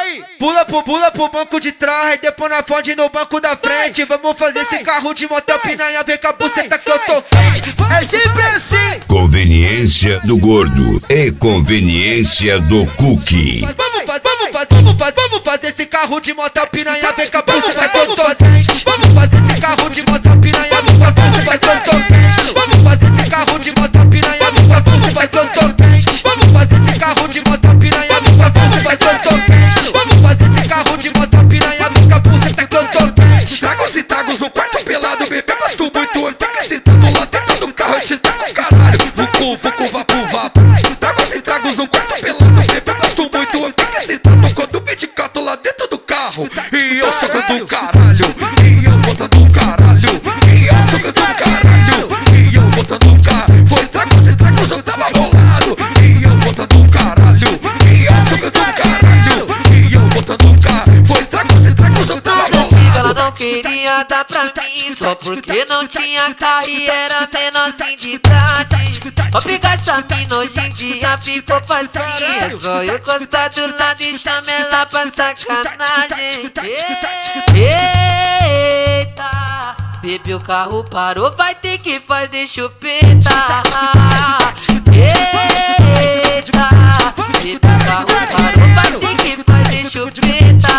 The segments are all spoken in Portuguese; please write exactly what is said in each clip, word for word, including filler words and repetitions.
Pula pro, pula pro banco de trás, depois na fonte no banco da frente. Vamos fazer esse carro de motel piranha, vem com a buceta que eu tô quente. É sempre assim. Conveniência do gordo e conveniência do cookie. Vamos fazer, vamos fazer, vamos fazer, vamos fazer esse carro de motel piranha, vem com a buceta que eu tô quente. Vamos fazer esse carro de motel piranha, vamos fazer, vamos fazer, eu tô quente. Vamos fazer esse carro de motel piranha, vamos fazer, vamos fazer, eu tô quente. Vamos fazer esse carro de motel piranha, vamos fazer, vamos fazer, eu tô quente. Vamos fazer esse carro de motel piranha, vem com a buceta que eu tô quente. Tragos e tragos, um quarto pelado, bebê, gosto muito. Fica sentado lá dentro do carro, a gente tá com caralho. Vucu, vucu, vapu, vapu. Tragos e tragos, um quarto pelado, bebê, gosto muito. Fica sentado com o medicato lá dentro do carro. E eu socando do caralho, e eu botando do caralho. E eu socando do caralho, e eu botando do caralho. Foi tragos e tragos, eu tava bolado. E eu botando do caralho, e eu socando do caralho. E eu botando do caralho. Foi tragos e tragos, eu tava bolado. Ela não queria dar pra mim só porque não tinha carro e era menorzinho de idade. Obrigar essa mina hoje em dia ficou facinho. É só eu encostar do lado e chamar ela pra sacanagem. Eita, bebê, o carro parou, vai ter que fazer chupeta. Eita, bebê, o carro parou, vai ter que fazer chupeta.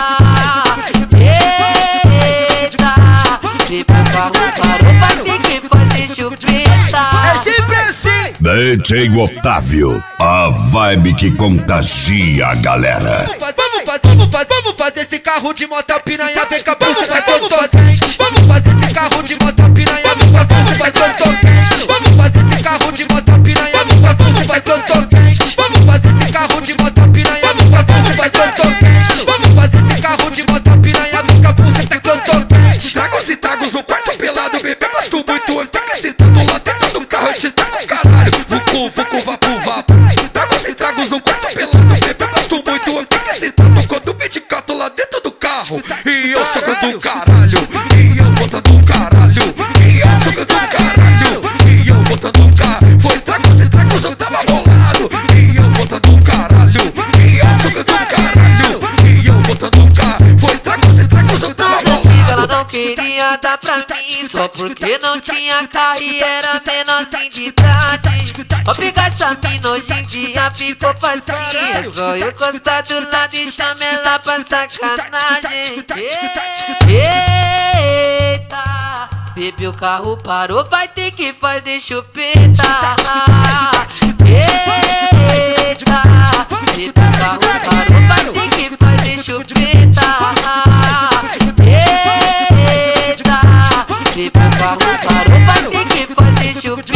Bebê, o carro parou, vai ter que fazer chupeta. É sempre assim. D J Otávio, a vibe que contagia a galera. Vamos fazer, vamos fazer, vamos fazer, vamos fazer esse carro de motel piranha, vem com a buceta que eu tô quente. Vamos fazer esse carro de motel piranha, vem com a buceta que eu tô quente. Vamos fazer esse carro de motel piranha, vem com a buceta que eu tô quente. Vamos fazer esse carro de motel piranha, vem com a buceta que eu tô quente. Vamos fazer esse carro de motel piranha, vem com a buceta que eu tô quente. Tragos e tragos, um quarto pelado, bebê, gosto muito. Fica sentado lá dentro do carro, a gente tá com caralho. Vucu, vucu, vapu, vapu. Tragos e tragos, um quarto pelado, bebê, gosto muito. Fica sentado com o medicato lá dentro do carro. E eu socando do caralho, e eu botando do caralho. E eu socando do caralho, e eu botando do caralho. Foi tragos e tragos, eu tava bolado. E eu botando do caralho, e eu socando do caralho. E eu botando do caralho. Foi tragos e tragos, eu tava bolado. Ela não queria dar pra mim só porque não tinha carro e era menorzinho de idade. Obrigar essa mina hoje em dia ficou facinho. É só eu encostar do lado e chamar ela pra sacanagem. Eita, bebê, o carro parou, vai ter que fazer chupeta. Eita, bebê, o carro parou, vai ter que fazer chupeta. Eita, bebê, o carro parou, vai ter que fazer chupeta.